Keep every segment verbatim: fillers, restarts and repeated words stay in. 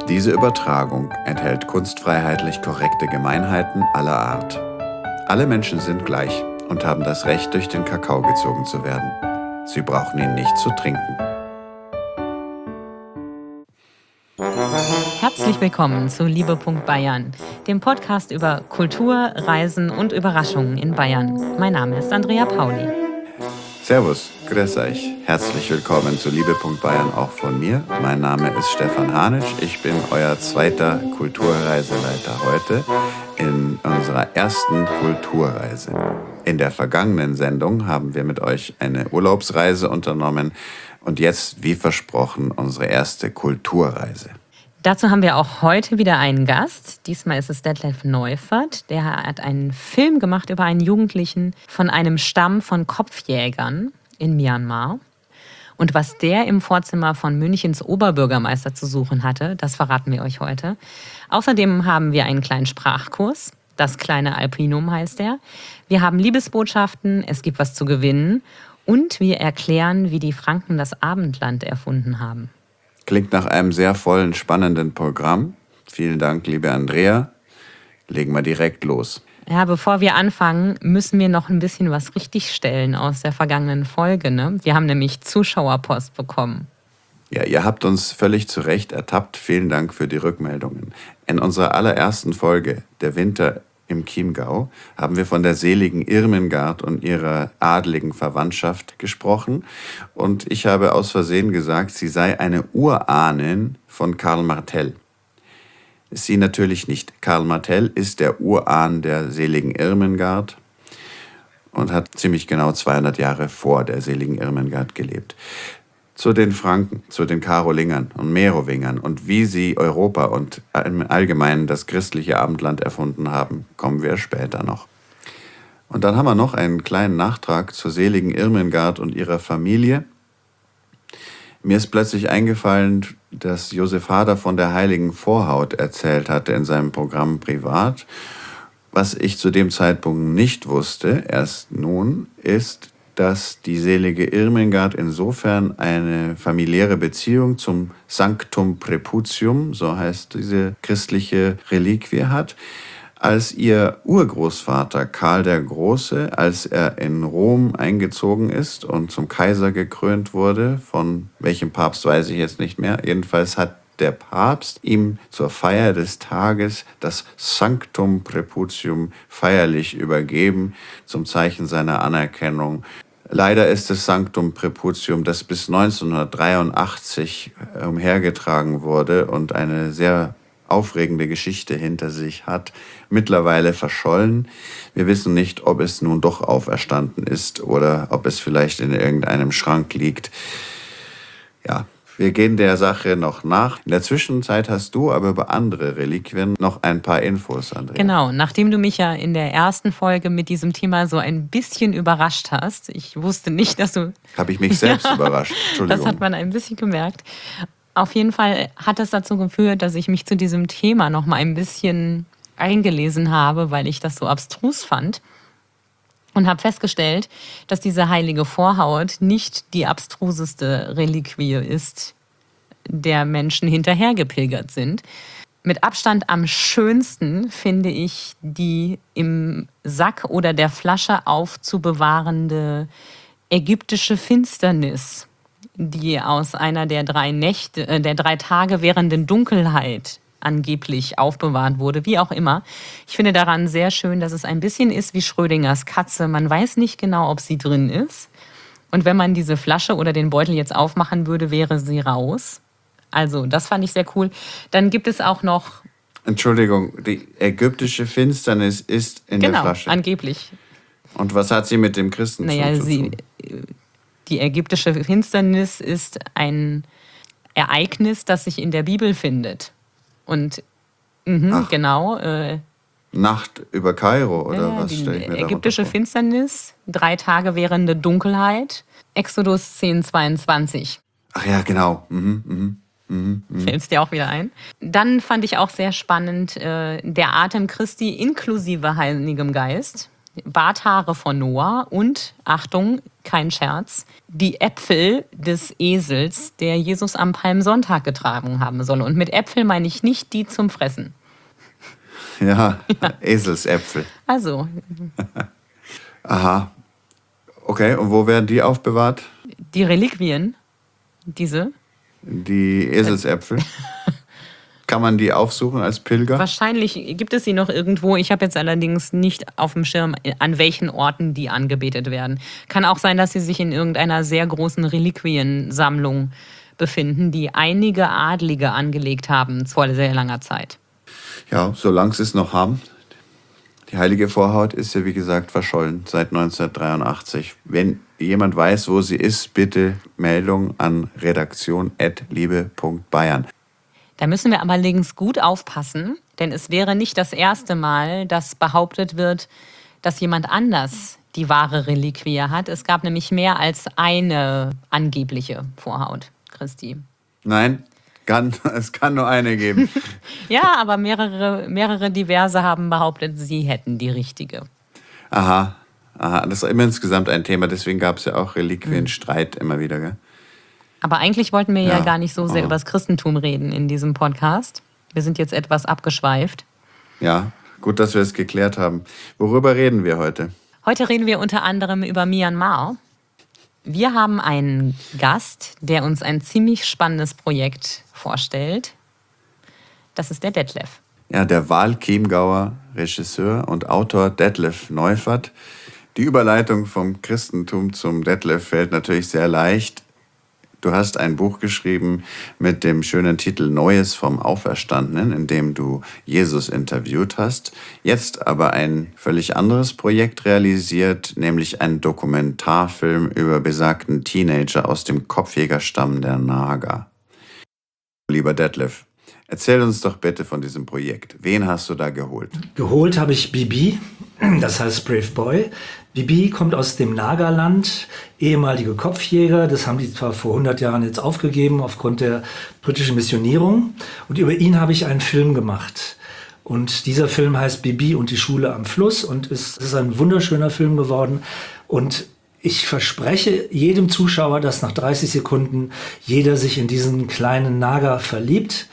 Diese Übertragung enthält kunstfreiheitlich korrekte Gemeinheiten aller Art. Alle Menschen sind gleich und haben das Recht, durch den Kakao gezogen zu werden. Sie brauchen ihn nicht zu trinken. Herzlich willkommen zu Liebe Punkt Bayern, dem Podcast über Kultur, Reisen und Überraschungen in Bayern. Mein Name ist Andrea Pauli. Servus, grüß euch. Herzlich willkommen zu Liebe Punkt Bayern auch von mir. Mein Name ist Stefan Hanitsch. Ich bin euer zweiter Kulturreiseleiter heute in unserer ersten Kulturreise. In der vergangenen Sendung haben wir mit euch eine Urlaubsreise unternommen und jetzt, wie versprochen, unsere erste Kulturreise. Dazu haben wir auch heute wieder einen Gast. Diesmal ist es Detlef Neufert. Der hat einen Film gemacht über einen Jugendlichen von einem Stamm von Kopfjägern in Myanmar. Und was der im Vorzimmer von Münchens Oberbürgermeister zu suchen hatte, das verraten wir euch heute. Außerdem haben wir einen kleinen Sprachkurs. Das kleine Alpinum heißt er. Wir haben Liebesbotschaften, es gibt was zu gewinnen. Und wir erklären, wie die Franken das Abendland erfunden haben. Klingt nach einem sehr vollen, spannenden Programm. Vielen Dank, liebe Andrea. Legen wir direkt los. Ja, bevor wir anfangen, müssen wir noch ein bisschen was richtigstellen aus der vergangenen Folge, ne? Wir haben nämlich Zuschauerpost bekommen. Ja, ihr habt uns völlig zu Recht ertappt. Vielen Dank für die Rückmeldungen. In unserer allerersten Folge, Der Winter im Chiemgau, haben wir von der seligen Irmengard und ihrer adligen Verwandtschaft gesprochen. Und ich habe aus Versehen gesagt, sie sei eine Urahnin von Karl Martell. Ist sie natürlich nicht. Karl Martell ist der Urahn der seligen Irmengard und hat ziemlich genau zweihundert Jahre vor der seligen Irmengard gelebt. Zu den Franken, zu den Karolingern und Merowingern und wie sie Europa und im Allgemeinen das christliche Abendland erfunden haben, kommen wir später noch. Und dann haben wir noch einen kleinen Nachtrag zur seligen Irmengard und ihrer Familie. Mir ist plötzlich eingefallen, dass Josef Hader von der heiligen Vorhaut erzählt hatte in seinem Programm Privat. Was ich zu dem Zeitpunkt nicht wusste, erst nun, ist, dass die selige Irmengard insofern eine familiäre Beziehung zum Sanctum Preputium, so heißt diese christliche Reliquie, hat, als ihr Urgroßvater Karl der Große, als er in Rom eingezogen ist und zum Kaiser gekrönt wurde, von welchem Papst weiß ich jetzt nicht mehr, jedenfalls hat der Papst ihm zur Feier des Tages das Sanctum Preputium feierlich übergeben, zum Zeichen seiner Anerkennung. Leider ist das Sanctum Preputium, das bis neunzehnhundertdreiundachtzig umhergetragen wurde und eine sehr aufregende Geschichte hinter sich hat, mittlerweile verschollen. Wir wissen nicht, ob es nun doch auferstanden ist oder ob es vielleicht in irgendeinem Schrank liegt. Ja, wir gehen der Sache noch nach. In der Zwischenzeit hast du aber über andere Reliquien noch ein paar Infos, Andrea. Genau, nachdem du mich ja in der ersten Folge mit diesem Thema so ein bisschen überrascht hast, ich wusste nicht, dass du... Habe ich mich selbst ja, überrascht, Entschuldigung. Das hat man ein bisschen gemerkt. Auf jeden Fall hat es dazu geführt, dass ich mich zu diesem Thema noch mal ein bisschen eingelesen habe, weil ich das so abstrus fand. Und habe festgestellt, dass diese heilige Vorhaut nicht die abstruseste Reliquie ist, der Menschen hinterhergepilgert sind. Mit Abstand am schönsten finde ich die im Sack oder der Flasche aufzubewahrende ägyptische Finsternis, die aus einer der drei Nächte, äh, der drei Tage währenden Dunkelheit angeblich aufbewahrt wurde, wie auch immer. Ich finde daran sehr schön, dass es ein bisschen ist wie Schrödingers Katze. Man weiß nicht genau, ob sie drin ist. Und wenn man diese Flasche oder den Beutel jetzt aufmachen würde, wäre sie raus. Also, das fand ich sehr cool. Dann gibt es auch noch... Entschuldigung, die ägyptische Finsternis ist in genau, der Flasche. Genau, angeblich. Und was hat sie mit dem Christentum naja, zu sie, tun? Die ägyptische Finsternis ist ein Ereignis, das sich in der Bibel findet. Und mh, genau. Äh, Nacht über Kairo, oder ja, was stelle ich mir da ägyptische Finsternis, drei Tage währende Dunkelheit, Exodus zehn zweiundzwanzig. Ach ja, genau. Mhm, mhm, mhm, mhm. Fällt es dir auch wieder ein? Dann fand ich auch sehr spannend, äh, der Atem Christi inklusive Heiligem Geist, Barthaare von Noah und, Achtung, kein Scherz, die Äpfel des Esels, der Jesus am Palmsonntag getragen haben soll. Und mit Äpfel meine ich nicht die zum Fressen. Ja, ja. Eselsäpfel. Also. Aha. Okay, und wo werden die aufbewahrt? Die Reliquien, diese? Die Eselsäpfel. Kann man die aufsuchen als Pilger? Wahrscheinlich gibt es sie noch irgendwo. Ich habe jetzt allerdings nicht auf dem Schirm, an welchen Orten die angebetet werden. Kann auch sein, dass sie sich in irgendeiner sehr großen Reliquiensammlung befinden, die einige Adlige angelegt haben vor sehr langer Zeit. Ja, solange sie es noch haben. Die heilige Vorhaut ist ja, wie gesagt, verschollen seit neunzehnhundertdreiundachtzig. Wenn jemand weiß, wo sie ist, bitte Meldung an redaktion at liebe punkt bayern. Da müssen wir allerdings gut aufpassen, denn es wäre nicht das erste Mal, dass behauptet wird, dass jemand anders die wahre Reliquie hat. Es gab nämlich mehr als eine angebliche Vorhaut Christi. Nein, kann, es kann nur eine geben. Ja, aber mehrere, mehrere diverse haben behauptet, sie hätten die richtige. Aha, aha, das ist immer insgesamt ein Thema, deswegen gab es ja auch Reliquienstreit immer wieder, gell? Aber eigentlich wollten wir ja, ja gar nicht so sehr oh. über das Christentum reden in diesem Podcast. Wir sind jetzt etwas abgeschweift. Ja, gut, dass wir es geklärt haben. Worüber reden wir heute? Heute reden wir unter anderem über Myanmar. Wir haben einen Gast, der uns ein ziemlich spannendes Projekt vorstellt. Das ist der Detlef. Ja, der Wahlchiemgauer Regisseur und Autor Detlef Neufert. Die Überleitung vom Christentum zum Detlef fällt natürlich sehr leicht. Du hast ein Buch geschrieben mit dem schönen Titel Neues vom Auferstandenen, in dem du Jesus interviewt hast. Jetzt aber ein völlig anderes Projekt realisiert, nämlich einen Dokumentarfilm über besagten Teenager aus dem Kopfjägerstamm der Naga. Lieber Detlef, erzähl uns doch bitte von diesem Projekt. Wen hast du da geholt? Geholt habe ich Bibi, das heißt Brave Boy. Bibi kommt aus dem Nagaland, ehemalige Kopfjäger. Das haben die zwar vor hundert Jahren jetzt aufgegeben aufgrund der britischen Missionierung. Und über ihn habe ich einen Film gemacht. Und dieser Film heißt Bibi und die Schule am Fluss und ist, ist ein wunderschöner Film geworden. Und ich verspreche jedem Zuschauer, dass nach dreißig Sekunden jeder sich in diesen kleinen Naga verliebt.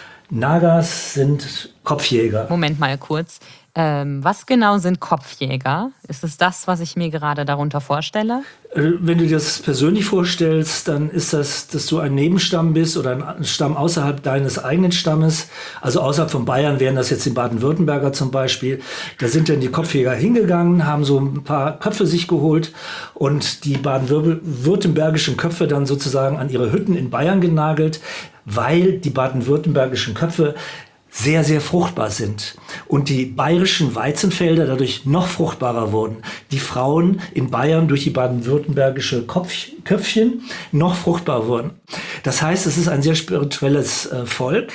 Nagas sind Kopfjäger. Moment mal kurz. Ähm, was genau sind Kopfjäger? Ist es das, was ich mir gerade darunter vorstelle? Wenn du dir das persönlich vorstellst, dann ist das, dass du ein Nebenstamm bist oder ein Stamm außerhalb deines eigenen Stammes. Also außerhalb von Bayern wären das jetzt die Baden-Württemberger zum Beispiel. Da sind dann die Kopfjäger hingegangen, haben so ein paar Köpfe sich geholt und die baden-württembergischen Köpfe dann sozusagen an ihre Hütten in Bayern genagelt, weil die baden-württembergischen Köpfe sehr, sehr fruchtbar sind und die bayerischen Weizenfelder dadurch noch fruchtbarer wurden. Die Frauen in Bayern durch die baden-württembergische Kopf, Köpfchen noch fruchtbar wurden. Das heißt, es ist ein sehr spirituelles äh, Volk.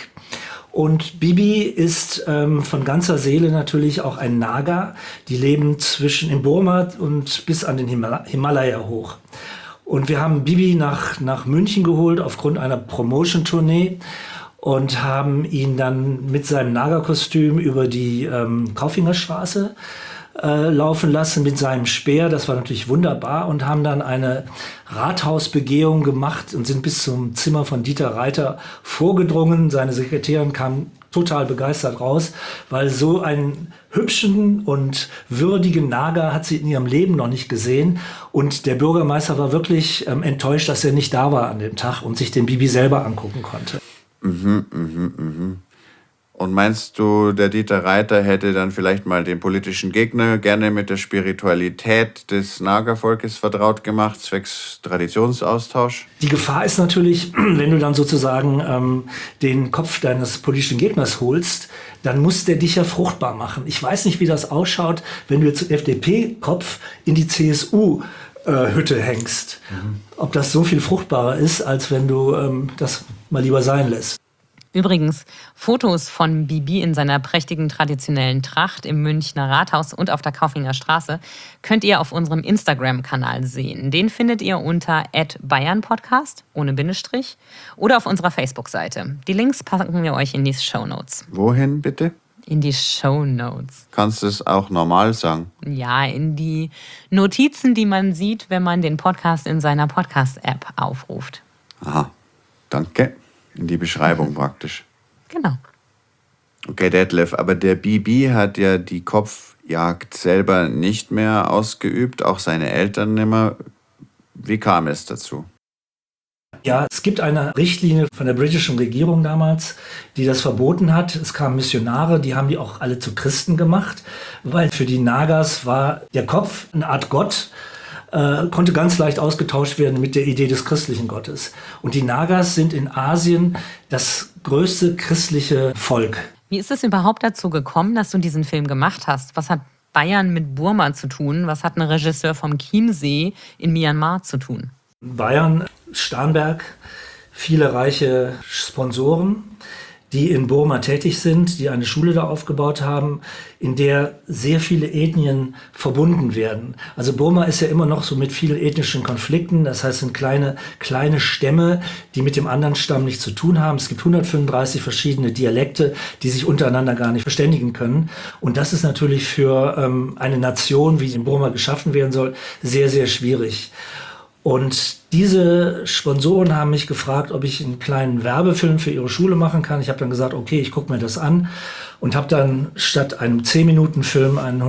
Und Bibi ist ähm, von ganzer Seele natürlich auch ein Naga. Die leben zwischen in Burma und bis an den Himal- Himalaya hoch. Und wir haben Bibi nach, nach München geholt aufgrund einer Promotion-Tournee und haben ihn dann mit seinem Naga-Kostüm über die ähm, Kaufingerstraße äh, laufen lassen mit seinem Speer. Das war natürlich wunderbar und haben dann eine Rathausbegehung gemacht und sind bis zum Zimmer von Dieter Reiter vorgedrungen. Seine Sekretärin kam total begeistert raus, weil so einen hübschen und würdigen Naga hat sie in ihrem Leben noch nicht gesehen. Und der Bürgermeister war wirklich ähm, enttäuscht, dass er nicht da war an dem Tag und sich den Bibi selber angucken konnte. Mhm, mhm, mhm. Und meinst du, der Dieter Reiter hätte dann vielleicht mal den politischen Gegner gerne mit der Spiritualität des Naga-Volkes vertraut gemacht, zwecks Traditionsaustausch? Die Gefahr ist natürlich, wenn du dann sozusagen ähm, den Kopf deines politischen Gegners holst, dann muss der dich ja fruchtbar machen. Ich weiß nicht, wie das ausschaut, wenn du jetzt den F D P-Kopf in die C S U-Hütte hängst. Mhm. Ob das so viel fruchtbarer ist, als wenn du ähm, das mal lieber sein lässt. Übrigens, Fotos von Bibi in seiner prächtigen traditionellen Tracht im Münchner Rathaus und auf der Kaufinger Straße könnt ihr auf unserem Instagram-Kanal sehen. Den findet ihr unter at bayernpodcast ohne Bindestrich oder auf unserer Facebook-Seite. Die Links packen wir euch in die Shownotes. Wohin bitte? In die Shownotes. Kannst du es auch normal sagen? Ja, in die Notizen, die man sieht, wenn man den Podcast in seiner Podcast-App aufruft. Aha, danke. In die Beschreibung praktisch. Genau. Okay, Detlef, aber der Bibi hat ja die Kopfjagd selber nicht mehr ausgeübt, auch seine Eltern nicht mehr. Wie kam es dazu? Ja, es gibt eine Richtlinie von der britischen Regierung damals, die das verboten hat. Es kamen Missionare, die haben die auch alle zu Christen gemacht, weil für die Nagas war der Kopf eine Art Gott, äh, konnte ganz leicht ausgetauscht werden mit der Idee des christlichen Gottes. Und die Nagas sind in Asien das größte christliche Volk. Wie ist es überhaupt dazu gekommen, dass du diesen Film gemacht hast? Was hat Bayern mit Burma zu tun? Was hat ein Regisseur vom Chiemsee in Myanmar zu tun? Bayern, Starnberg, viele reiche Sponsoren, die in Burma tätig sind, die eine Schule da aufgebaut haben, in der sehr viele Ethnien verbunden werden. Also Burma ist ja immer noch so mit vielen ethnischen Konflikten. Das heißt, es sind kleine, kleine Stämme, die mit dem anderen Stamm nichts zu tun haben. Es gibt hundertfünfunddreißig verschiedene Dialekte, die sich untereinander gar nicht verständigen können. Und das ist natürlich für ähm, eine Nation, wie sie in Burma geschaffen werden soll, sehr, sehr schwierig. Und diese Sponsoren haben mich gefragt, ob ich einen kleinen Werbefilm für ihre Schule machen kann. Ich habe dann gesagt, okay, ich gucke mir das an und habe dann statt einem zehn-Minuten-Film einen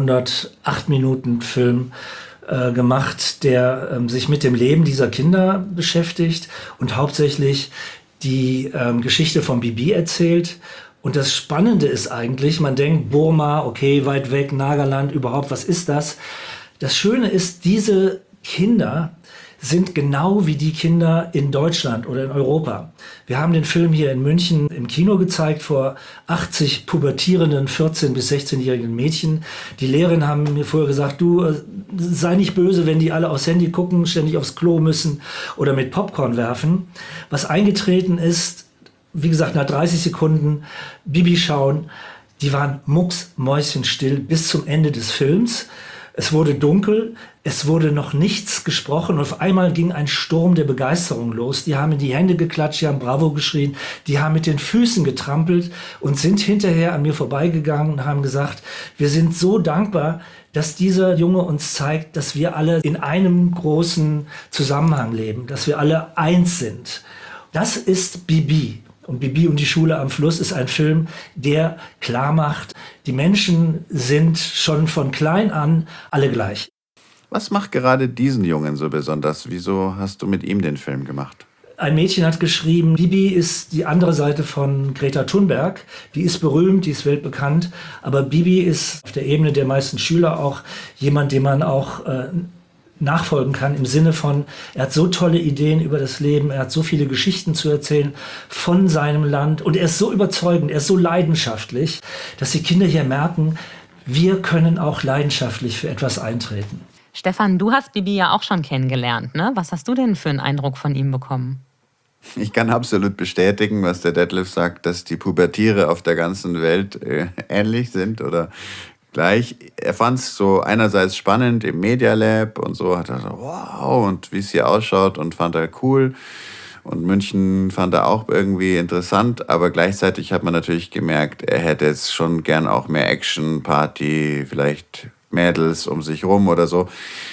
hundertacht-Minuten-Film äh, gemacht, der ähm, sich mit dem Leben dieser Kinder beschäftigt und hauptsächlich die ähm, Geschichte von Bibi erzählt. Und das Spannende ist eigentlich, man denkt, Burma, okay, weit weg, Nagaland, überhaupt, was ist das? Das Schöne ist, diese Kinder sind genau wie die Kinder in Deutschland oder in Europa. Wir haben den Film hier in München im Kino gezeigt vor achtzig pubertierenden vierzehn- bis sechzehnjährigen Mädchen. Die Lehrerinnen haben mir vorher gesagt, du, sei nicht böse, wenn die alle aufs Handy gucken, ständig aufs Klo müssen oder mit Popcorn werfen. Was eingetreten ist, wie gesagt, nach dreißig Sekunden Bibi schauen, die waren mucksmäuschenstill bis zum Ende des Films. Es wurde dunkel, es wurde noch nichts gesprochen und auf einmal ging ein Sturm der Begeisterung los. Die haben in die Hände geklatscht, die haben Bravo geschrien, die haben mit den Füßen getrampelt und sind hinterher an mir vorbeigegangen und haben gesagt, wir sind so dankbar, dass dieser Junge uns zeigt, dass wir alle in einem großen Zusammenhang leben, dass wir alle eins sind. Das ist Bibi. Und Bibi und die Schule am Fluss ist ein Film, der klar macht, die Menschen sind schon von klein an alle gleich. Was macht gerade diesen Jungen so besonders? Wieso hast du mit ihm den Film gemacht? Ein Mädchen hat geschrieben, Bibi ist die andere Seite von Greta Thunberg. Die ist berühmt, die ist weltbekannt. Aber Bibi ist auf der Ebene der meisten Schüler auch jemand, den man auch äh, nachfolgen kann, im Sinne von, er hat so tolle Ideen über das Leben, er hat so viele Geschichten zu erzählen von seinem Land und er ist so überzeugend, er ist so leidenschaftlich, dass die Kinder hier merken, wir können auch leidenschaftlich für etwas eintreten. Stefan, du hast Bibi ja auch schon kennengelernt, ne? Was hast du denn für einen Eindruck von ihm bekommen? Ich kann absolut bestätigen, was der Detlef sagt, dass die Pubertiere auf der ganzen Welt äh, ähnlich sind oder gleich. Er fand es so einerseits spannend im Media Lab und so, hat er so, wow, und wie es hier ausschaut und fand er cool. Und München fand er auch irgendwie interessant, aber gleichzeitig hat man natürlich gemerkt, er hätte jetzt schon gern auch mehr Action, Party, vielleicht Mädels um sich rum oder so.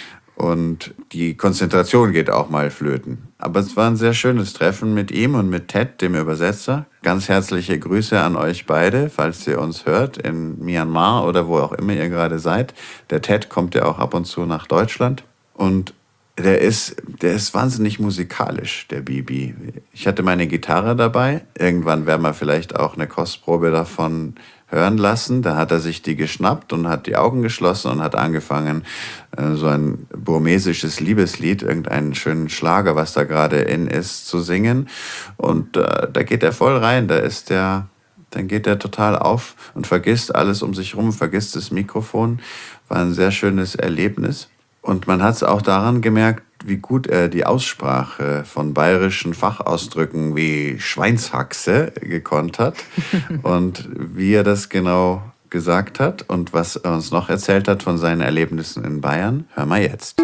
Und die Konzentration geht auch mal flöten. Aber es war ein sehr schönes Treffen mit ihm und mit Ted, dem Übersetzer. Ganz herzliche Grüße an euch beide, falls ihr uns hört, in Myanmar oder wo auch immer ihr gerade seid. Der Ted kommt ja auch ab und zu nach Deutschland. Und der ist, der ist wahnsinnig musikalisch, der Bibi. Ich hatte meine Gitarre dabei. Irgendwann werden wir vielleicht auch eine Kostprobe davon hören lassen. Da hat er sich die geschnappt und hat die Augen geschlossen und hat angefangen, so ein burmesisches Liebeslied, irgendeinen schönen Schlager, was da gerade in ist, zu singen. Und äh, da geht er voll rein. Da ist der, dann geht er total auf und vergisst alles um sich rum, vergisst das Mikrofon. War ein sehr schönes Erlebnis. Und man hat es auch daran gemerkt, wie gut er die Aussprache von bayerischen Fachausdrücken wie Schweinshaxe gekonnt hat und wie er das genau gesagt hat und was er uns noch erzählt hat von seinen Erlebnissen in Bayern, hören wir jetzt.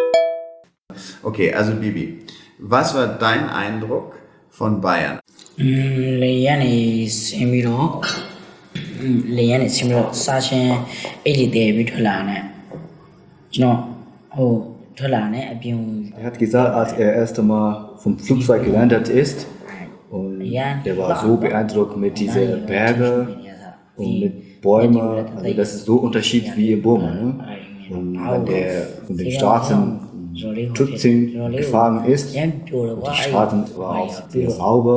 Okay, also Bibi, was war dein Eindruck von Bayern? လေရနေဆင်းပြီးတော့လေရန်နဲ့ဆင်းပြီးတော့စာချင်းအိတ်တွေတည်ပြီးထွက်လာတယ်ကျွန်တော်ဟိုထွက်လာတယ်အပြင် Er hat gesagt, als er erst einmal vom Flugzeug gelandet ist, und der war so beeindruckt mit diesen Bergen und mit Bäumen, also das ist so unterschiedlich wie in Burma. Ne? Und wenn der von den Straßen Tützing gefahren ist, und die Straßen waren auch sehr sauber,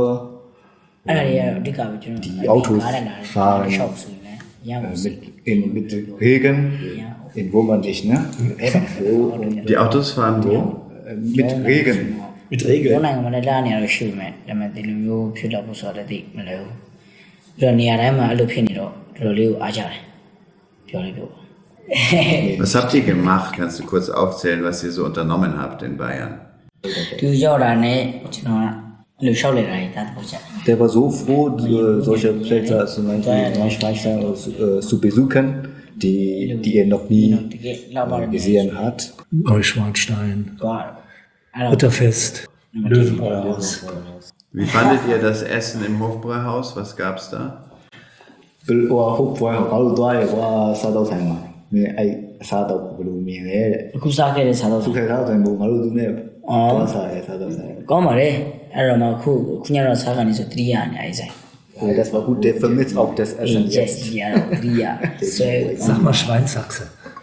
die Autos fahren äh, mit, in, mit Regen, in wo man nicht, ne? So, Die Autos fahren wo? äh, mit Regen. Mit Regeln. ဘုန်းနိုင်ငံမှာလည်းလာနေရလို့ရှိမယ်ဒါပေမဲ့ဒီလိုမျိုးဖြစ်တော့ဖို့ဆိုတော့တိမလဲဘူးပြီးတော့နေရာတိုင်းမှာအဲ့လိုဖြစ်နေတော့တော်တော်လေးကိုအားကြတယ်ပြောလေးပြောပါ Was habt ihr gemacht? Kannst du kurz aufzählen, was ihr so unternommen habt in Bayern? ဒီရောက်တာနဲ့ကျွန်တော်ကအဲ့လိုရှောက်လိုက်တာဒါတော့ချက် Der war so froh, die, solche Plätze zum Beispiel äh, zu besuchen, die, die er noch nie äh, gesehen hat. Neuschwanstein, တော့အဲ့တော့ Ritterfest, Löwenbräuhaus. Wie fandet ihr das Essen im Hofbräuhaus? Was gab's da? ဟိုဟုတ်ပွဲဟောဘာလို့သွားရဲကွာစားတော့ဆိုင်မှာမင်းအဲ့အစားတော့ဘယ်လိုမြင်လဲတဲ့အခုစားခဲ့တဲ့စားတော့သူခိုင်ထားတဲ့ဘုံငါတို့သူနဲ့သွားစားရဲစားတော့ဆိုင်ကောင်းပါလေအဲ့တော့မှခုခုညတော့စားကနေဆိုတတိယနေအဲ့ဆိုင် das war gut, der vermisst auch das Essen yes jetzt. ja တတိယ so Sag mal Schweinsachse.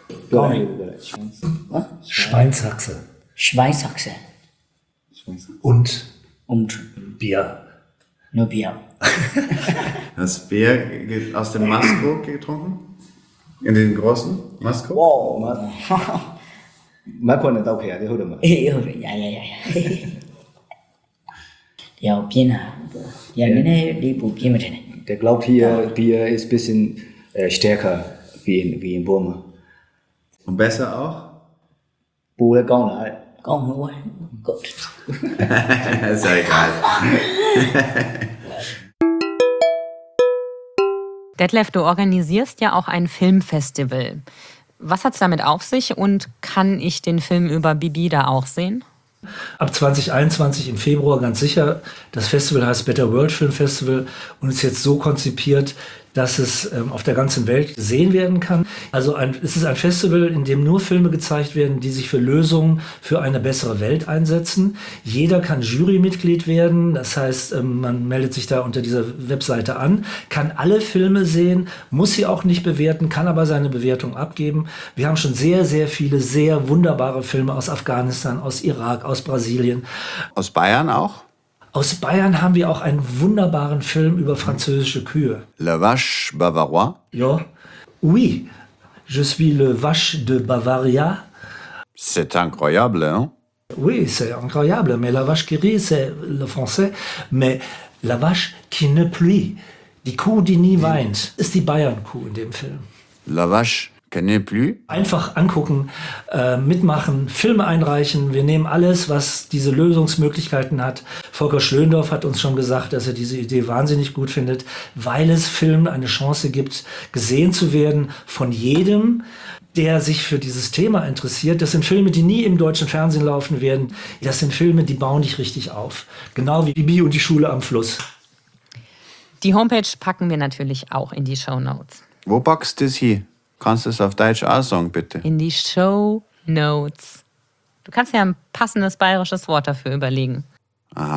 Schweinsachse. Schweinsachse Und und Bier. no Bier Hast Bier ge- aus dem Masko getrunken? In den großen Masko? ဝေါမမခွနဲ့တောက်ခဲ့ရတယ်ဟုတ်တယ်မလားအေးဟုတ်ပြီရရရရတရားပြင်းတာရနည်းနည်းလေးပူပြင်းမထင်နဲ့ Der glaubt hier, Bier ist ein bisschen äh, stärker wie in, wie in Burma. Und besser auch? ပိုလည်းကောင်းတာတဲ့ကောင်းမှာဝယ် good Ist ja egal. Detlef, du organisierst ja auch ein Filmfestival. Was hat es damit auf sich und kann ich den Film über Bibi da auch sehen? Ab zwanzig einundzwanzig im Februar ganz sicher. Das Festival heißt Better World Film Festival und ist jetzt so konzipiert, dass es ähm, auf der ganzen Welt gesehen werden kann. Also ein, es ist ein Festival, in dem nur Filme gezeigt werden, die sich für Lösungen für eine bessere Welt einsetzen. Jeder kann Jurymitglied werden. Das heißt, ähm, man meldet sich da unter dieser Webseite an, kann alle Filme sehen, muss sie auch nicht bewerten, kann aber seine Bewertung abgeben. Wir haben schon sehr, sehr viele sehr wunderbare Filme aus Afghanistan, aus Irak, aus Brasilien. Aus Bayern auch? Aus Bayern haben wir auch einen wunderbaren Film über französische Kühe. Le Vache Bavarois? Ja. Oui, je suis le vache de Bavaria. C'est incroyable, hein? Oui, c'est incroyable, mais la vache qui rit, c'est le français. Mais la vache qui ne pluie, die Kuh, die nie weint, ist die Bayern-Kuh in dem Film. La Vache qui ne plus? Einfach angucken, äh, mitmachen, Filme einreichen. Wir nehmen alles, was diese Lösungsmöglichkeiten hat. Volker Schlöndorff hat uns schon gesagt, dass er diese Idee wahnsinnig gut findet, weil es Filmen eine Chance gibt, gesehen zu werden von jedem, der sich für dieses Thema interessiert. Das sind Filme, die nie im deutschen Fernsehen laufen werden. Das sind Filme, die bauen dich richtig auf. Genau wie Bibi und die Schule am Fluss. Die Homepage packen wir natürlich auch in die Shownotes. Wo packst du das hier? Kannst du es auf Deutsch auch sagen, bitte? In die Shownotes. Du kannst ja ein passendes bayerisches Wort dafür überlegen. Aha.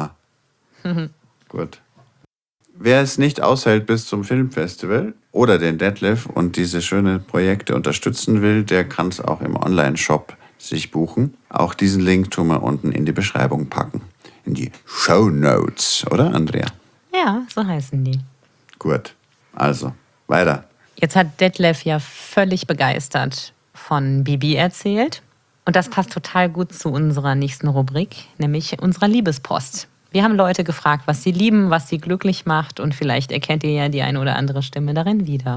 Gut. Wer es nicht aushält bis zum Filmfestival oder den Detlef und diese schönen Projekte unterstützen will, der kann es auch im Online-Shop sich buchen. Auch diesen Link tun wir unten in die Beschreibung packen. In die Shownotes, oder Andrea? Ja, so heißen die. Gut. Also, weiter. Jetzt hat Detlef ja völlig begeistert von Bibi erzählt. Und das passt total gut zu unserer nächsten Rubrik, nämlich unserer Liebespost. Wir haben Leute gefragt, was sie lieben, was sie glücklich macht. Und vielleicht erkennt ihr ja die eine oder andere Stimme darin wieder.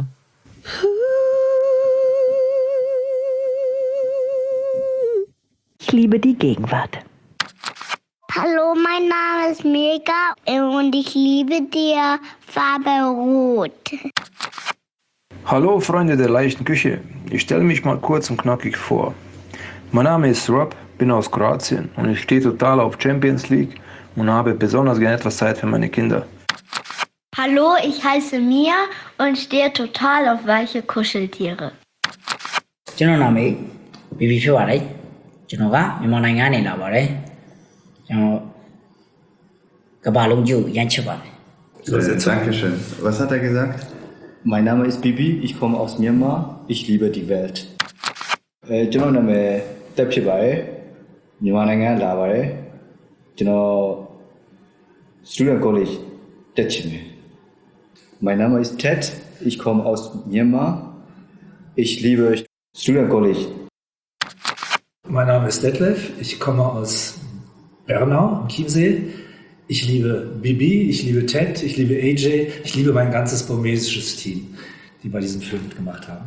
Ich liebe die Gegenwart. Hallo, mein Name ist Milka und ich liebe die Farbe Rot. Hallo Freunde der leichten Küche, ich stelle mich mal kurz und knackig vor. Mein Name ist Rob, bin aus Kroatien und ich stehe total auf Champions League und habe besonders gerne etwas Zeit für meine Kinder. Hallo, ich heiße Mia und stehe total auf weiche Kuscheltiere. ကျွန်တော်နာမည်ဘီဘီဖြစ်ပါတယ်ကျွန်တော်ကမြန်မာနိုင်ငံကနေလာပါတယ်ကျွန်တော်ကမ္ဘာလုံးကျိုးရမ်းချစ်ပါတယ် Dankeschön. Was hat er gesagt? Mein Name ist Bibi, ich komme aus Myanmar, ich liebe die Welt. အဲကျွန်တော်နာမည်တက်ဖြစ်ပါတယ်မြန်မာနိုင်ငံလာပါတယ်ကျွန်တော် Student College တက်ချင်တယ် Mein Name ist Ted, ich komme aus Myanmar, ich liebe Student College. Mein Name ist Detlef, ich komme aus Bernau am Chiemsee. Ich liebe Bibi, ich liebe Ted, ich liebe A J, ich liebe mein ganzes burmesisches Team, die bei diesem Film mitgemacht haben.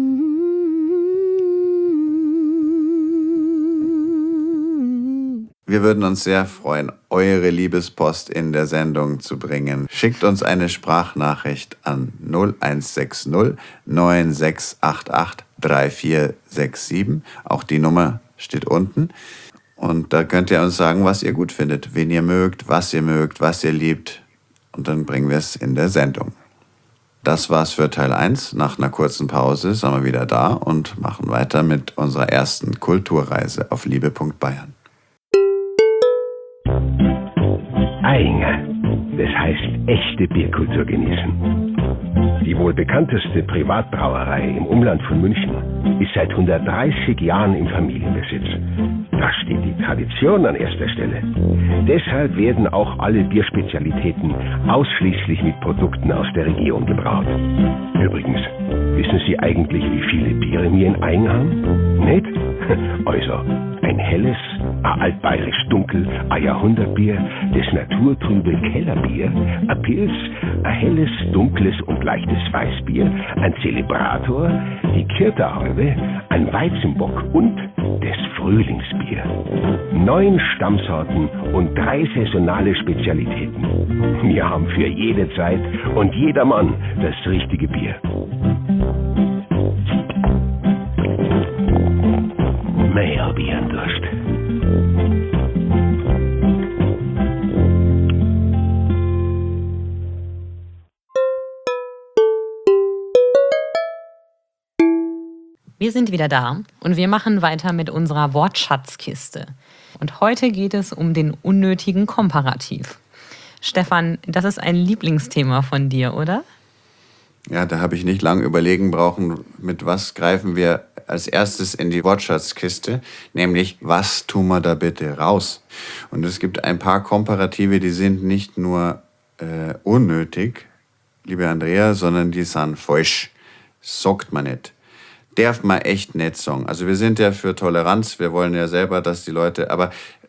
Wir würden uns sehr freuen, eure Liebespost in der Sendung zu bringen. Schickt uns eine Sprachnachricht an null eins sechs null neun sechs acht acht drei vier sechs sieben. Auch die Nummer steht unten. Und da könnt ihr uns sagen, was ihr gut findet, wen ihr mögt, was ihr mögt, was ihr liebt. Und dann bringen wir es in der Sendung. Das war's für Teil eins. Nach einer kurzen Pause sind wir wieder da und machen weiter mit unserer ersten Kulturreise auf liebe Punkt Bayern. Ayinger, das heißt echte Bierkultur genießen. Die wohl bekannteste Privatbrauerei im Umland von München ist seit hundertdreißig Jahren im Familienbesitz. Da steht die Tradition an erster Stelle. Deshalb werden auch alle Bierspezialitäten ausschließlich mit Produkten aus der Region gebraut. Übrigens, wissen Sie eigentlich, wie viele Biere wir in Aing haben? Nicht? Also, ein helles, ein altbayerisch dunkel, ein Jahrhundertbier, das naturtrübe Kellerbier, ein Pils, ein helles, dunkles und leichtes Weißbier, ein Zelebrator, die Kirterhalbe, ein Weizenbock und das Frühlingsbier. Neun Stammsorten und drei saisonale Spezialitäten. Wir haben für jede Zeit und jedermann das richtige Bier. Mehr Bierendurst. Wir sind wieder da und wir machen weiter mit unserer Wortschatzkiste. Und heute geht es um den unnötigen Komparativ. Stefan, das ist ein Lieblingsthema von dir, oder? Ja, da habe ich nicht lange überlegen brauchen, mit was greifen wir als erstes in die Wortschatzkiste, nämlich was tun wir da bitte raus? Und es gibt ein paar Komparative, die sind nicht nur äh, unnötig, liebe Andrea, sondern die sind falsch. Sagt man nicht. Darf man echt nicht sagen. Also wir sind ja für Toleranz, wir wollen ja selber, dass die Leute, aber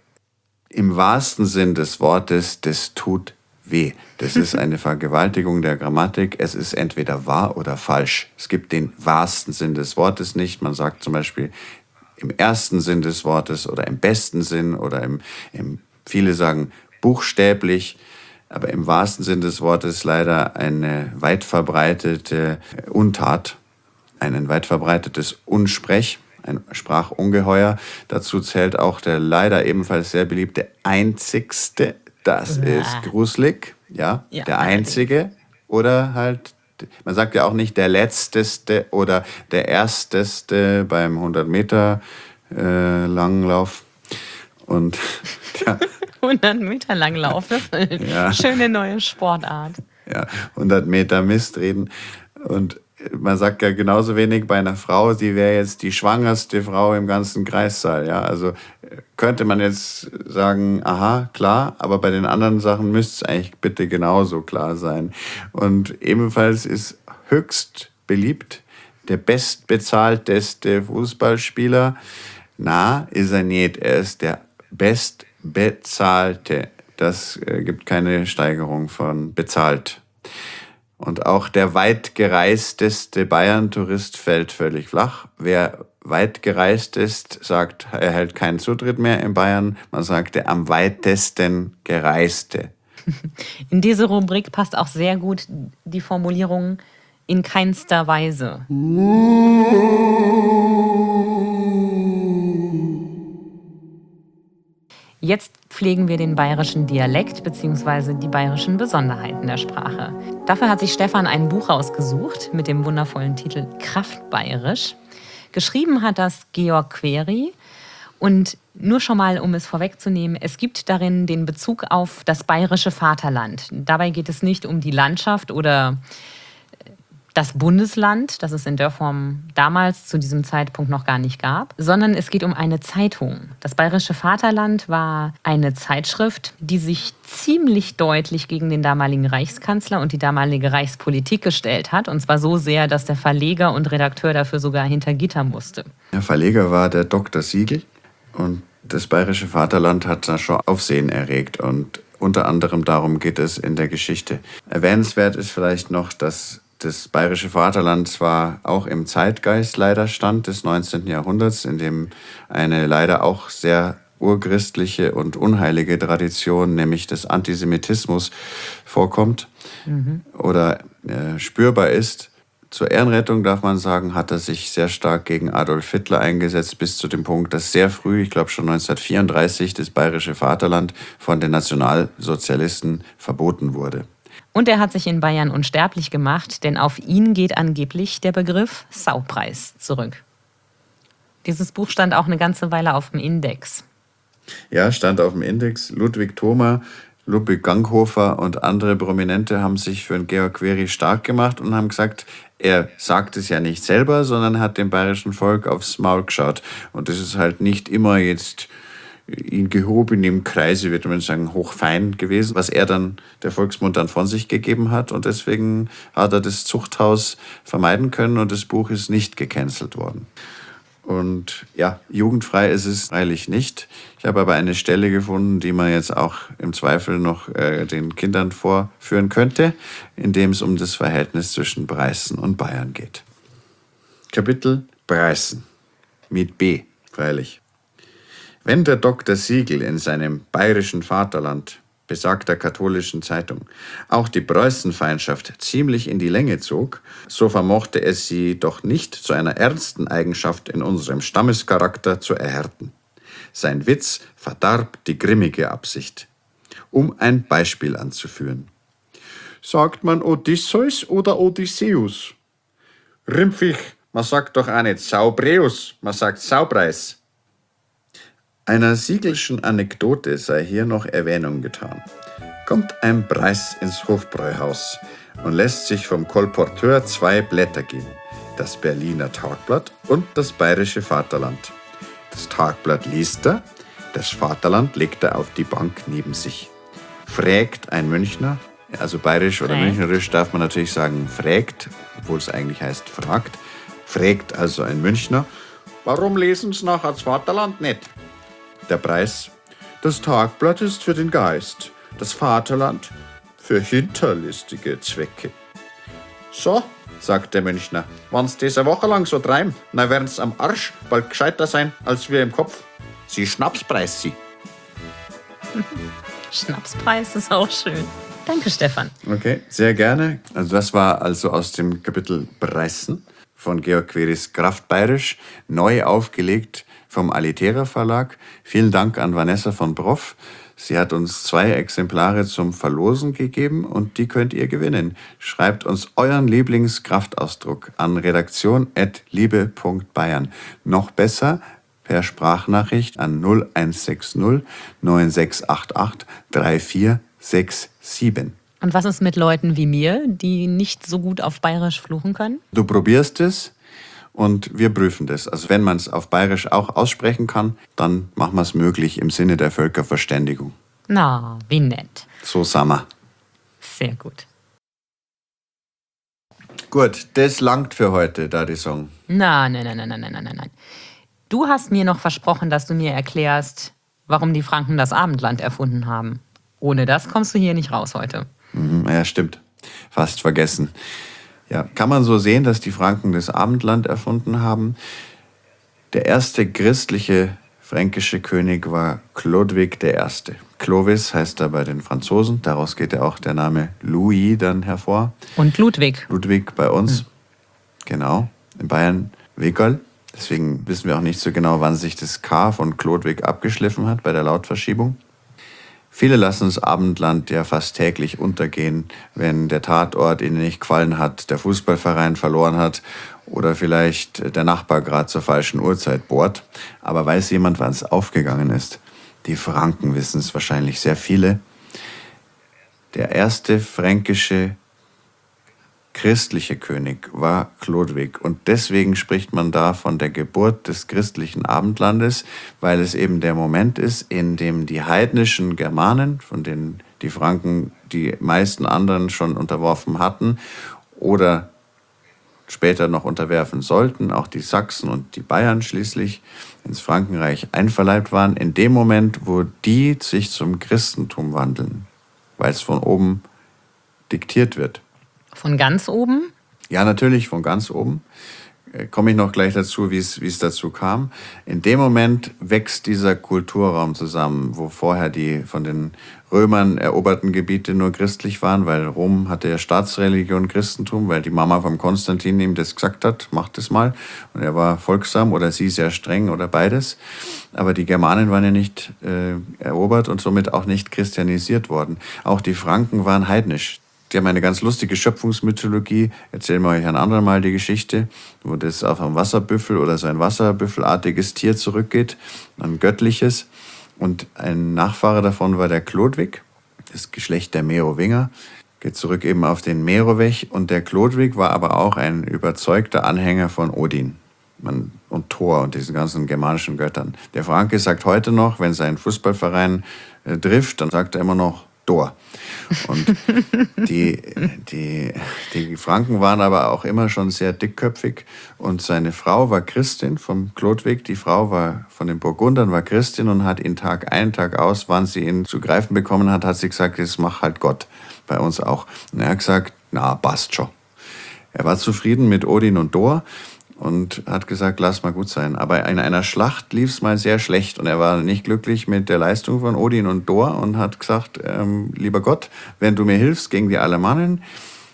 im wahrsten Sinn des Wortes, das tut weh. Das ist eine Vergewaltigung der Grammatik. Es ist entweder wahr oder falsch. Es gibt den wahrsten Sinn des Wortes nicht. Man sagt zum Beispiel im ersten Sinn des Wortes oder im besten Sinn oder im, im viele sagen buchstäblich. Aber im wahrsten Sinn des Wortes leider eine weit verbreitete Untat, ein weit verbreitetes Unsprech, ein Sprachungeheuer. Dazu zählt auch der leider ebenfalls sehr beliebte Einzigste. Das ja. ist gruselig, ja, ja, der Einzige. Oder halt, man sagt ja auch nicht der Letzteste oder der Ersteste beim hundert Meter äh, Langlauf. Und ja. hundert Meter Langlauf, das ist eine ja. schöne neue Sportart. Ja, hundert Meter Mistreden. Und man sagt ja genauso wenig bei einer Frau, sie wäre jetzt die schwangerste Frau im ganzen Kreissaal. Ja, also könnte man jetzt sagen, aha, klar, aber bei den anderen Sachen müsste es eigentlich bitte genauso klar sein. Und ebenfalls ist höchst beliebt der bestbezahlteste Fußballspieler. Na, ist er nicht. Er ist der bestbezahlte. Das äh, gibt keine Steigerung von bezahlt. Und auch der weitgereisteste Bayern-Tourist fällt völlig flach. Wer weit gereist ist, sagt, er erhält keinen Zutritt mehr in Bayern. Man sagt, der am weitesten Gereiste. In diese Rubrik passt auch sehr gut die Formulierung in keinster Weise. Jetzt pflegen wir den bayerischen Dialekt bzw. die bayerischen Besonderheiten der Sprache. Dafür hat sich Stefan ein Buch rausgesucht mit dem wundervollen Titel Kraftbayerisch. Geschrieben hat das Georg Query. Und nur schon mal, um es vorwegzunehmen, es gibt darin den Bezug auf das bayerische Vaterland. Dabei geht es nicht um die Landschaft oder das Bundesland, das es in der Form damals zu diesem Zeitpunkt noch gar nicht gab, sondern es geht um eine Zeitung. Das bayerische Vaterland war eine Zeitschrift, die sich ziemlich deutlich gegen den damaligen Reichskanzler und die damalige Reichspolitik gestellt hat. Und zwar so sehr, dass der Verleger und Redakteur dafür sogar hinter Gitter musste. Der Verleger war der Doktor Siegel und das bayerische Vaterland hat da schon Aufsehen erregt und unter anderem darum geht es in der Geschichte. Erwähnenswert ist vielleicht noch, dass das bayerische Vaterland zwar auch im Zeitgeist leider stand des neunzehnten Jahrhunderts, in dem eine leider auch sehr urchristliche und unheilige Tradition, nämlich des Antisemitismus, vorkommt mhm. oder äh, spürbar ist. Zur Ehrenrettung darf man sagen, hat er sich sehr stark gegen Adolf Hitler eingesetzt, bis zu dem Punkt, dass sehr früh, ich glaube schon neunzehnhundertvierunddreißig, das bayerische Vaterland von den Nationalsozialisten verboten wurde. Und er hat sich in Bayern unsterblich gemacht, denn auf ihn geht angeblich der Begriff Saupreis zurück. Dieses Buch stand auch eine ganze Weile auf dem Index. Ja, stand auf dem Index. Ludwig Thoma, Ludwig Ganghofer und andere Prominente haben sich für den Georg Query stark gemacht und haben gesagt, er sagt es ja nicht selber, sondern hat dem bayerischen Volk aufs Maul geschaut. Und das ist halt nicht immer jetzt in gehobenem Kreise, würde man sagen, hochfein gewesen, was er dann, der Volksmund dann von sich gegeben hat. Und deswegen hat er das Zuchthaus vermeiden können und das Buch ist nicht gecancelt worden. Und ja, jugendfrei ist es freilich nicht. Ich habe aber eine Stelle gefunden, die man jetzt auch im Zweifel noch äh, den Kindern vorführen könnte, in dem es um das Verhältnis zwischen Preußen und Bayern geht. Kapitel Preußen mit B, freilich. Wenn der Doktor Siegel in seinem bayerischen Vaterland, besagter katholischen Zeitung, auch die Preußenfeindschaft ziemlich in die Länge zog, so vermochte es sie doch nicht zu einer ernsten Eigenschaft in unserem Stammescharakter zu erhärten. Sein Witz verdarb die grimmige Absicht. Um ein Beispiel anzuführen. Sagt man Odysseus oder Odysseus? Rimpfig, man sagt doch auch nicht Saubreus, man sagt Saupreis. Einer Siegelschen Anekdote sei hier noch Erwähnung getan. Kommt ein Preis ins Hofbräuhaus und lässt sich vom Kolporteur zwei Blätter geben, das Berliner Tagblatt und das bayerische Vaterland. Das Tagblatt liest er, das Vaterland legt er auf die Bank neben sich. Frägt ein Münchner, also bayerisch oder münchnerisch darf man natürlich sagen frägt, obwohl es eigentlich heißt fragt, frägt also ein Münchner, warum lesen Sie nachher das Vaterland nicht? Der Preis: Das Tagblatt ist für den Geist, das Vaterland für hinterlistige Zwecke. So, sagt der Münchner, wenn's das eine Woche lang so treiben, dann werden's am Arsch bald gescheiter sein als wir im Kopf. Sie Schnapspreis sie. Schnapspreis ist auch schön. Danke, Stefan. Okay, sehr gerne. Also das war also aus dem Kapitel Preußen von Georg Querys Kraftbayerisch, neu aufgelegt vom Alitera Verlag. Vielen Dank an Vanessa von Broff. Sie hat uns zwei Exemplare zum Verlosen gegeben und die könnt ihr gewinnen. Schreibt uns euren Lieblingskraftausdruck an redaktion at liebe punkt bayern. Noch besser per Sprachnachricht an null eins sechs null neun sechs acht acht drei vier sechs sieben. Und was ist mit Leuten wie mir, die nicht so gut auf Bayerisch fluchen können? Du probierst es. Und wir prüfen das. Also wenn man es auf Bayerisch auch aussprechen kann, dann machen wir es möglich im Sinne der Völkerverständigung. Na, wie nett. So sind wir. Sehr gut. Gut, das langt für heute, da die Song. Nein, nein, nein, nein, nein, nein, nein. Du hast mir noch versprochen, dass du mir erklärst, warum die Franken das Abendland erfunden haben. Ohne das kommst du hier nicht raus heute. Mhm, ja, stimmt. Fast vergessen. Ja, kann man so sehen, dass die Franken das Abendland erfunden haben. Der erste christliche fränkische König war Chlodwig der Erste. Clovis heißt er bei den Franzosen, daraus geht ja auch der Name Louis dann hervor. Und Ludwig. Ludwig bei uns, hm. Genau, in Bayern Wiggerl. Deswegen wissen wir auch nicht so genau, wann sich das K von Chlodwig abgeschliffen hat bei der Lautverschiebung. Viele lassen das Abendland ja fast täglich untergehen, wenn der Tatort ihnen nicht gefallen hat, der Fußballverein verloren hat oder vielleicht der Nachbar gerade zur falschen Uhrzeit bohrt. Aber weiß jemand, wann es aufgegangen ist? Die Franken wissen es wahrscheinlich, sehr viele. Der erste fränkische christliche König war Chlodwig. Und deswegen spricht man da von der Geburt des christlichen Abendlandes, weil es eben der Moment ist, in dem die heidnischen Germanen, von denen die Franken die meisten anderen schon unterworfen hatten oder später noch unterwerfen sollten, auch die Sachsen und die Bayern schließlich ins Frankenreich einverleibt waren, in dem Moment, wo die sich zum Christentum wandeln, weil es von oben diktiert wird. Von ganz oben? Ja, natürlich, von ganz oben. Komme ich noch gleich dazu, wie es, wie es dazu kam. In dem Moment wächst dieser Kulturraum zusammen, wo vorher die von den Römern eroberten Gebiete nur christlich waren, weil Rom hatte ja Staatsreligion Christentum, weil die Mama vom Konstantin ihm das gesagt hat, mach das mal. Und er war folgsam oder sie sehr streng oder beides. Aber die Germanen waren ja nicht äh, erobert und somit auch nicht christianisiert worden. Auch die Franken waren heidnisch. Die haben eine ganz lustige Schöpfungsmythologie. Erzählen wir euch ein andermal Mal die Geschichte, wo das auf einen Wasserbüffel oder so ein wasserbüffelartiges Tier zurückgeht, ein göttliches. Und ein Nachfahre davon war der Chlodwig, das Geschlecht der Merowinger. Geht zurück eben auf den Merowech. Und der Chlodwig war aber auch ein überzeugter Anhänger von Odin und Thor und diesen ganzen germanischen Göttern. Der Franke sagt heute noch, wenn sein Fußballverein äh, trifft, dann sagt er immer noch Thor. Und die, die, die Franken waren aber auch immer schon sehr dickköpfig und seine Frau war Christin vom Chlodwig. Die Frau war von den Burgundern, war Christin und hat ihn Tag ein, Tag aus, wann sie ihn zu greifen bekommen hat, hat sie gesagt, das macht halt Gott, bei uns auch. Und er hat gesagt, na, passt schon. Er war zufrieden mit Odin und Thor und hat gesagt, lass mal gut sein. Aber in einer Schlacht lief es mal sehr schlecht und er war nicht glücklich mit der Leistung von Odin und Thor und hat gesagt, ähm, lieber Gott, wenn du mir hilfst gegen die Alamannen,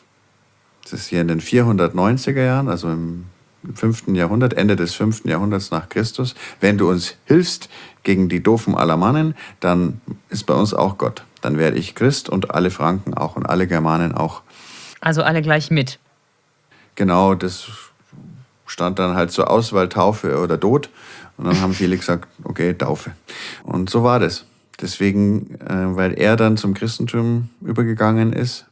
das ist hier in den vierhundertneunziger Jahren, also im fünften Jahrhundert, Ende des fünften Jahrhunderts nach Christus, wenn du uns hilfst gegen die doofen Alamannen, dann ist bei uns auch Gott. Dann werde ich Christ und alle Franken auch und alle Germanen auch. Also alle gleich mit? Genau, das stand dann halt zur Auswahl Taufe oder Tod. Und dann haben viele gesagt, okay, Taufe. Und so war das. Deswegen, äh, weil er dann zum Christentum übergegangen ist,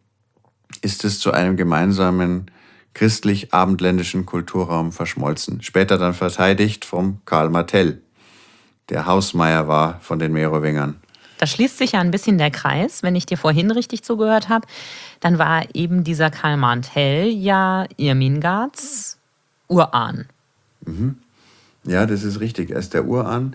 ist es zu einem gemeinsamen christlich-abendländischen Kulturraum verschmolzen. Später dann verteidigt vom Karl Martell, der Hausmeier war von den Merowingern. Da schließt sich ja ein bisschen der Kreis, wenn ich dir vorhin richtig zugehört habe. Dann war eben dieser Karl Martell ja Irmingards Urahn. Mhm. Ja, das ist richtig. Er ist der Urahn.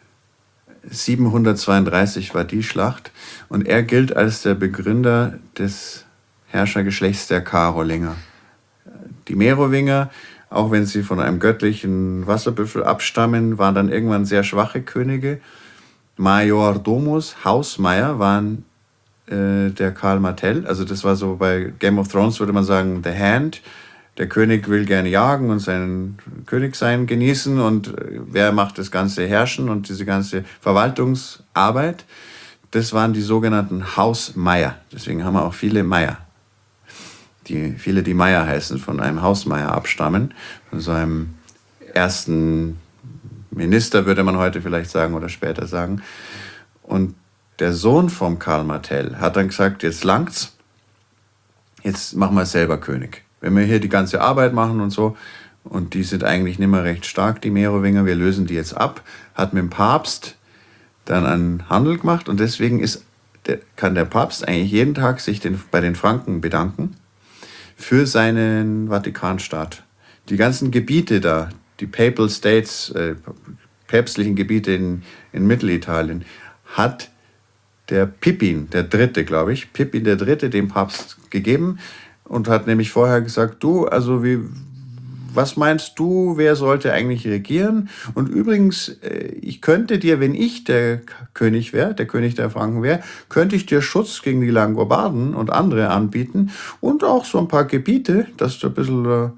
siebenhundertzweiunddreißig war die Schlacht. Und er gilt als der Begründer des Herrschergeschlechts der Karolinger. Die Merowinger, auch wenn sie von einem göttlichen Wasserbüffel abstammen, waren dann irgendwann sehr schwache Könige. Major Domus, Hausmeier, waren äh, der Karl Martell. Also das war so bei Game of Thrones, würde man sagen, The Hand. Der König will gerne jagen und sein Königsein genießen und wer macht das ganze Herrschen und diese ganze Verwaltungsarbeit? Das waren die sogenannten Hausmeier. Deswegen haben wir auch viele Meier. Die, viele, die Meier heißen, von einem Hausmeier abstammen. Von so einem ersten Minister, würde man heute vielleicht sagen oder später sagen. Und der Sohn vom Karl Martell hat dann gesagt, jetzt langt's, jetzt machen wir selber König. Wenn wir hier die ganze Arbeit machen und so, und die sind eigentlich nicht mehr recht stark, die Merowinger, wir lösen die jetzt ab, hat mit dem Papst dann einen Handel gemacht und deswegen ist, der, kann der Papst eigentlich jeden Tag sich den, bei den Franken bedanken für seinen Vatikanstaat. Die ganzen Gebiete da, die Papal States, äh, päpstlichen Gebiete in, in Mittelitalien, hat der Pippin, der Dritte, glaube ich, Pippin der Dritte, dem Papst gegeben und hat nämlich vorher gesagt, du, also wie, was meinst du, wer sollte eigentlich regieren? Und übrigens, ich könnte dir, wenn ich der König wäre, der König der Franken wäre, könnte ich dir Schutz gegen die Langobarden und andere anbieten und auch so ein paar Gebiete, dass du ein bisschen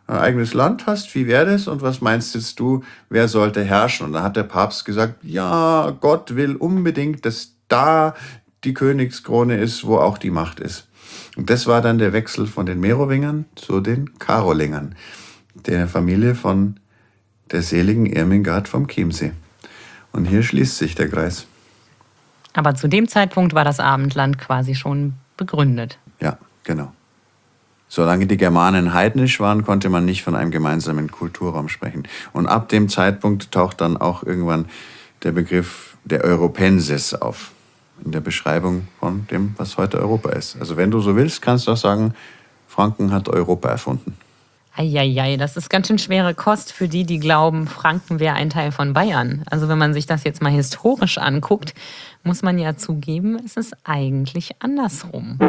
ein eigenes Land hast, wie wäre das? Und was meinst jetzt du, wer sollte herrschen? Und da hat der Papst gesagt, ja, Gott will unbedingt, dass da die Königskrone ist, wo auch die Macht ist. Und das war dann der Wechsel von den Merowingern zu den Karolingern, der Familie von der seligen Irmingard vom Chiemsee. Und hier schließt sich der Kreis. Aber zu dem Zeitpunkt war das Abendland quasi schon begründet. Ja, genau. Solange die Germanen heidnisch waren, konnte man nicht von einem gemeinsamen Kulturraum sprechen. Und ab dem Zeitpunkt taucht dann auch irgendwann der Begriff der Europensis auf. In der Beschreibung von dem, was heute Europa ist. Also wenn du so willst, kannst du auch sagen, Franken hat Europa erfunden. Eieiei, das ist ganz schön schwere Kost für die, die glauben, Franken wäre ein Teil von Bayern. Also wenn man sich das jetzt mal historisch anguckt, muss man ja zugeben, es ist eigentlich andersrum.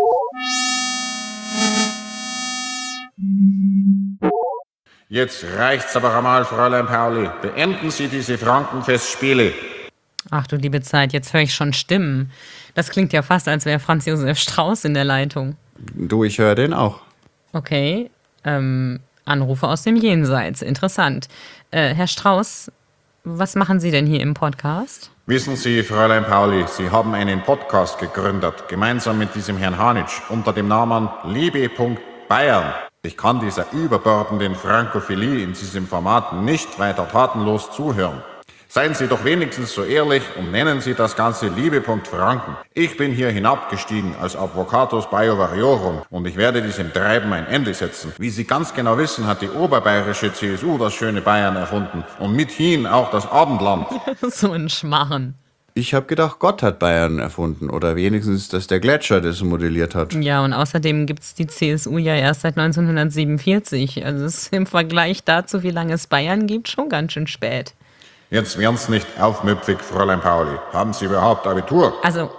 Jetzt reicht's aber einmal, Fräulein Pauli. Beenden Sie diese Frankenfestspiele. Ach du liebe Zeit, jetzt höre ich schon Stimmen. Das klingt ja fast, als wäre Franz Josef Strauß in der Leitung. Du, ich höre den auch. Okay, ähm, Anrufe aus dem Jenseits, interessant. Äh, Herr Strauß, was machen Sie denn hier im Podcast? Wissen Sie, Fräulein Pauli, Sie haben einen Podcast gegründet, gemeinsam mit diesem Herrn Hanitsch, unter dem Namen Liebe.Bayern. Ich kann dieser überbordenden Frankophilie in diesem Format nicht weiter tatenlos zuhören. Seien Sie doch wenigstens so ehrlich und nennen Sie das Ganze Liebe.Franken. Ich bin hier hinabgestiegen als Advocatus Baiovariorum und ich werde diesem Treiben ein Ende setzen. Wie Sie ganz genau wissen, hat die oberbayerische C S U das schöne Bayern erfunden und mithin auch das Abendland. So ein Schmarren. Ich habe gedacht, Gott hat Bayern erfunden oder wenigstens, dass der Gletscher das modelliert hat. Ja, und außerdem gibt es die C S U ja erst seit neunzehnhundertsiebenundvierzig. Also es ist im Vergleich dazu, wie lange es Bayern gibt, schon ganz schön spät. Jetzt werden Sie nicht aufmüpfig, Fräulein Pauli. Haben Sie überhaupt Abitur? Also,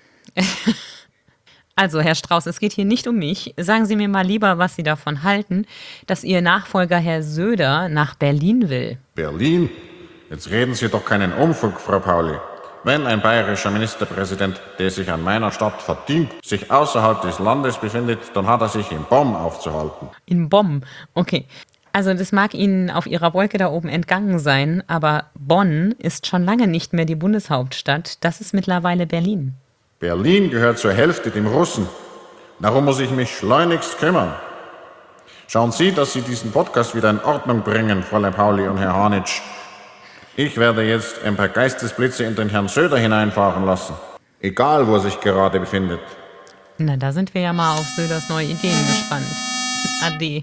also, Herr Strauß, es geht hier nicht um mich. Sagen Sie mir mal lieber, was Sie davon halten, dass Ihr Nachfolger Herr Söder nach Berlin will. Berlin? Jetzt reden Sie doch keinen Unfug, Frau Pauli. Wenn ein bayerischer Ministerpräsident, der sich an meiner Stadt verdient, sich außerhalb des Landes befindet, dann hat er sich in Bonn aufzuhalten. In Bonn? Okay. Also das mag Ihnen auf Ihrer Wolke da oben entgangen sein, aber Bonn ist schon lange nicht mehr die Bundeshauptstadt. Das ist mittlerweile Berlin. Berlin gehört zur Hälfte dem Russen. Darum muss ich mich schleunigst kümmern. Schauen Sie, dass Sie diesen Podcast wieder in Ordnung bringen, Fräulein Pauli und Herr Hanitsch. Ich werde jetzt ein paar Geistesblitze in den Herrn Söder hineinfahren lassen. Egal, wo er sich gerade befindet. Na, da sind wir ja mal auf Söders neue Ideen gespannt. Ade.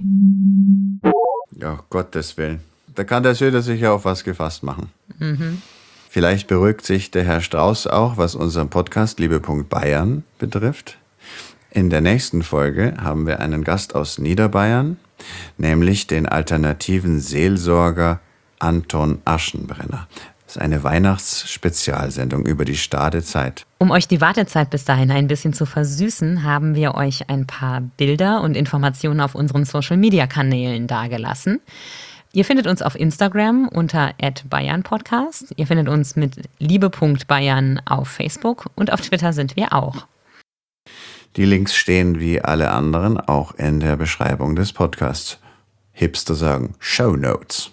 Ja, Gottes Willen. Da kann der Söder sich ja auf was gefasst machen. Mhm. Vielleicht beruhigt sich der Herr Strauß auch, was unseren Podcast Liebe.Bayern betrifft. In der nächsten Folge haben wir einen Gast aus Niederbayern, nämlich den alternativen Seelsorger Anton Aschenbrenner. Das ist eine Weihnachtsspezialsendung über die Stadezeit. Um euch die Wartezeit bis dahin ein bisschen zu versüßen, haben wir euch ein paar Bilder und Informationen auf unseren Social-Media-Kanälen dargelassen. Ihr findet uns auf Instagram unter at bayernpodcast. Ihr findet uns mit liebe.bayern auf Facebook und auf Twitter sind wir auch. Die Links stehen wie alle anderen auch in der Beschreibung des Podcasts. Hipster sagen Shownotes.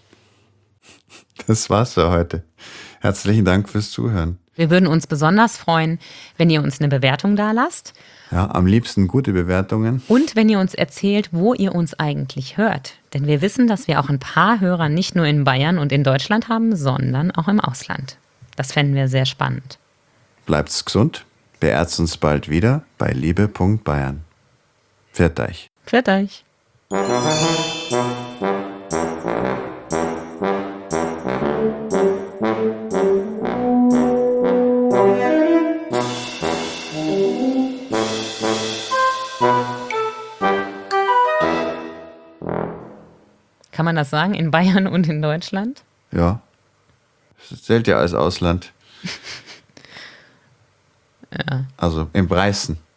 Das war's für heute. Herzlichen Dank fürs Zuhören. Wir würden uns besonders freuen, wenn ihr uns eine Bewertung dalasst. Ja, am liebsten gute Bewertungen. Und wenn ihr uns erzählt, wo ihr uns eigentlich hört. Denn wir wissen, dass wir auch ein paar Hörer nicht nur in Bayern und in Deutschland haben, sondern auch im Ausland. Das fänden wir sehr spannend. Bleibt's gesund. Beehrt uns bald wieder bei Liebe.Bayern. Pfiat euch. Pfiat euch. Kann man das sagen, in Bayern und in Deutschland? Ja, das zählt ja als Ausland. Ja. Also im Breisen.